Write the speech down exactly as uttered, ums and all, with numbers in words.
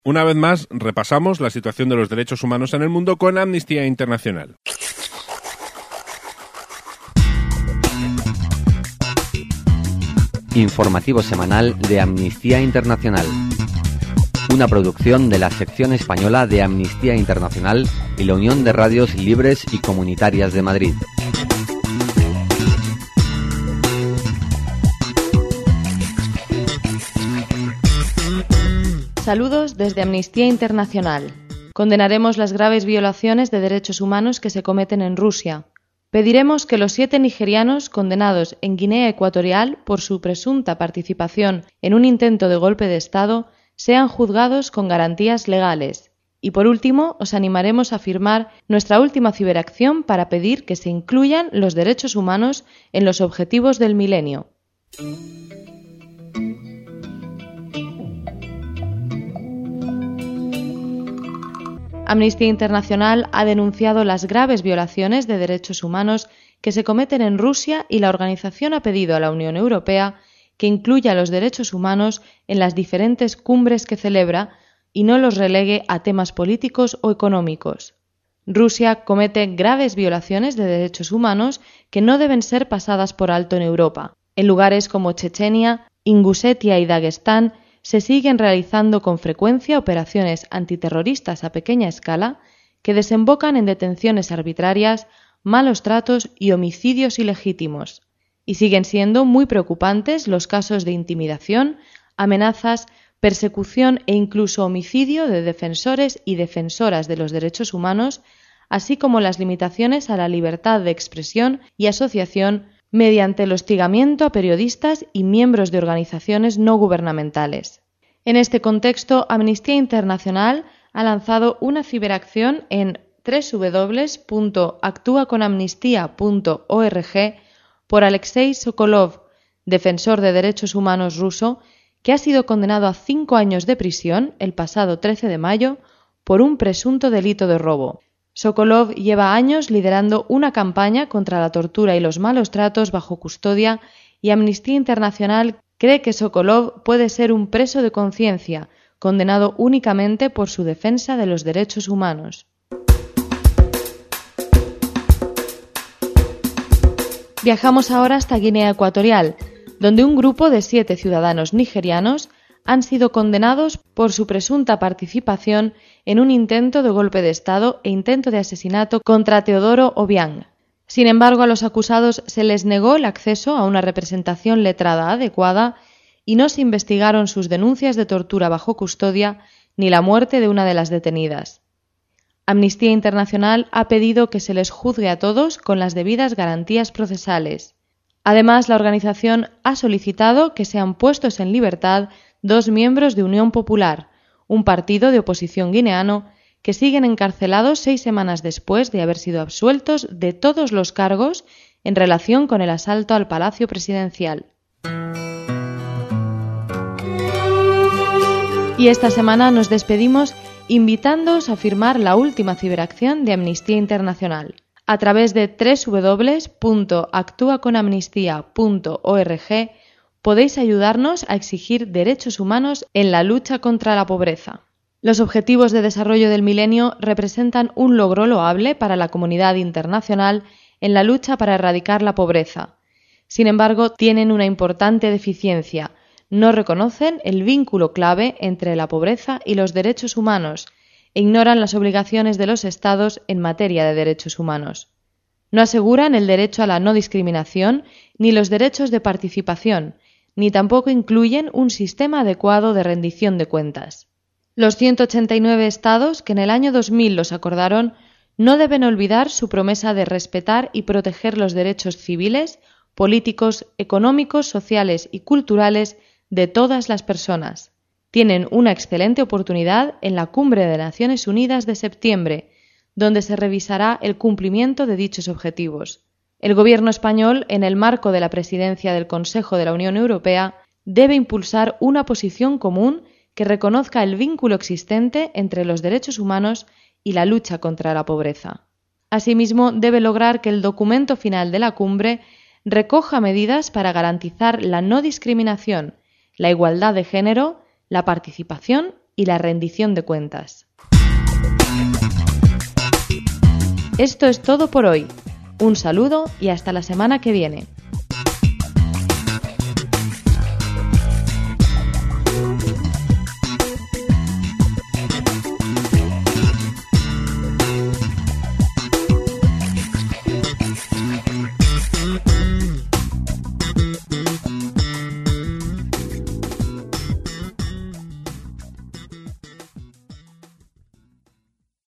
Una vez más, repasamos la situación de los derechos humanos en el mundo con Amnistía Internacional. Informativo semanal de Amnistía Internacional. Una producción de la sección española de Amnistía Internacional y la Unión de Radios Libres y Comunitarias de Madrid. Saludos desde Amnistía Internacional. Condenaremos las graves violaciones de derechos humanos que se cometen en Rusia. Pediremos que los siete nigerianos condenados en Guinea Ecuatorial por su presunta participación en un intento de golpe de Estado sean juzgados con garantías legales. Y por último, os animaremos a firmar nuestra última ciberacción para pedir que se incluyan los derechos humanos en los objetivos del milenio. Amnistía Internacional ha denunciado las graves violaciones de derechos humanos que se cometen en Rusia y la organización ha pedido a la Unión Europea que incluya los derechos humanos en las diferentes cumbres que celebra y no los relegue a temas políticos o económicos. Rusia comete graves violaciones de derechos humanos que no deben ser pasadas por alto en Europa. En lugares como Chechenia, Ingusetia y Dagestán se siguen realizando con frecuencia operaciones antiterroristas a pequeña escala que desembocan en detenciones arbitrarias, malos tratos y homicidios ilegítimos. Y siguen siendo muy preocupantes los casos de intimidación, amenazas, persecución e incluso homicidio de defensores y defensoras de los derechos humanos, así como las limitaciones a la libertad de expresión y asociación mediante el hostigamiento a periodistas y miembros de organizaciones no gubernamentales. En este contexto, Amnistía Internacional ha lanzado una ciberacción en doble u doble u doble u punto actúa con amnistía punto org por Alexei Sokolov, defensor de derechos humanos ruso, que ha sido condenado a cinco años de prisión el pasado trece de mayo por un presunto delito de robo. Sokolov lleva años liderando una campaña contra la tortura y los malos tratos bajo custodia y Amnistía Internacional cree que Sokolov puede ser un preso de conciencia, condenado únicamente por su defensa de los derechos humanos. Viajamos ahora hasta Guinea Ecuatorial, donde un grupo de siete ciudadanos nigerianos han sido condenados por su presunta participación en un intento de golpe de Estado e intento de asesinato contra Teodoro Obiang. Sin embargo, a los acusados se les negó el acceso a una representación letrada adecuada y no se investigaron sus denuncias de tortura bajo custodia ni la muerte de una de las detenidas. Amnistía Internacional ha pedido que se les juzgue a todos con las debidas garantías procesales. Además, la organización ha solicitado que sean puestos en libertad dos miembros de Unión Popular, un partido de oposición guineano, que siguen encarcelados seis semanas después de haber sido absueltos de todos los cargos en relación con el asalto al Palacio Presidencial. Y esta semana nos despedimos invitándoos a firmar la última ciberacción de Amnistía Internacional. A través de doble u doble u doble u punto actúa con amnistía punto org podéis ayudarnos a exigir derechos humanos en la lucha contra la pobreza. Los Objetivos de Desarrollo del Milenio representan un logro loable para la comunidad internacional en la lucha para erradicar la pobreza. Sin embargo, tienen una importante deficiencia. No reconocen el vínculo clave entre la pobreza y los derechos humanos e ignoran las obligaciones de los Estados en materia de derechos humanos. No aseguran el derecho a la no discriminación ni los derechos de participación, ni tampoco incluyen un sistema adecuado de rendición de cuentas. Los ciento ochenta y nueve estados que en el año dos mil los acordaron no deben olvidar su promesa de respetar y proteger los derechos civiles, políticos, económicos, sociales y culturales de todas las personas. Tienen una excelente oportunidad en la Cumbre de Naciones Unidas de septiembre, donde se revisará el cumplimiento de dichos objetivos. El Gobierno español, en el marco de la presidencia del Consejo de la Unión Europea, debe impulsar una posición común que reconozca el vínculo existente entre los derechos humanos y la lucha contra la pobreza. Asimismo, debe lograr que el documento final de la cumbre recoja medidas para garantizar la no discriminación, la igualdad de género, la participación y la rendición de cuentas. Esto es todo por hoy. Un saludo y hasta la semana que viene.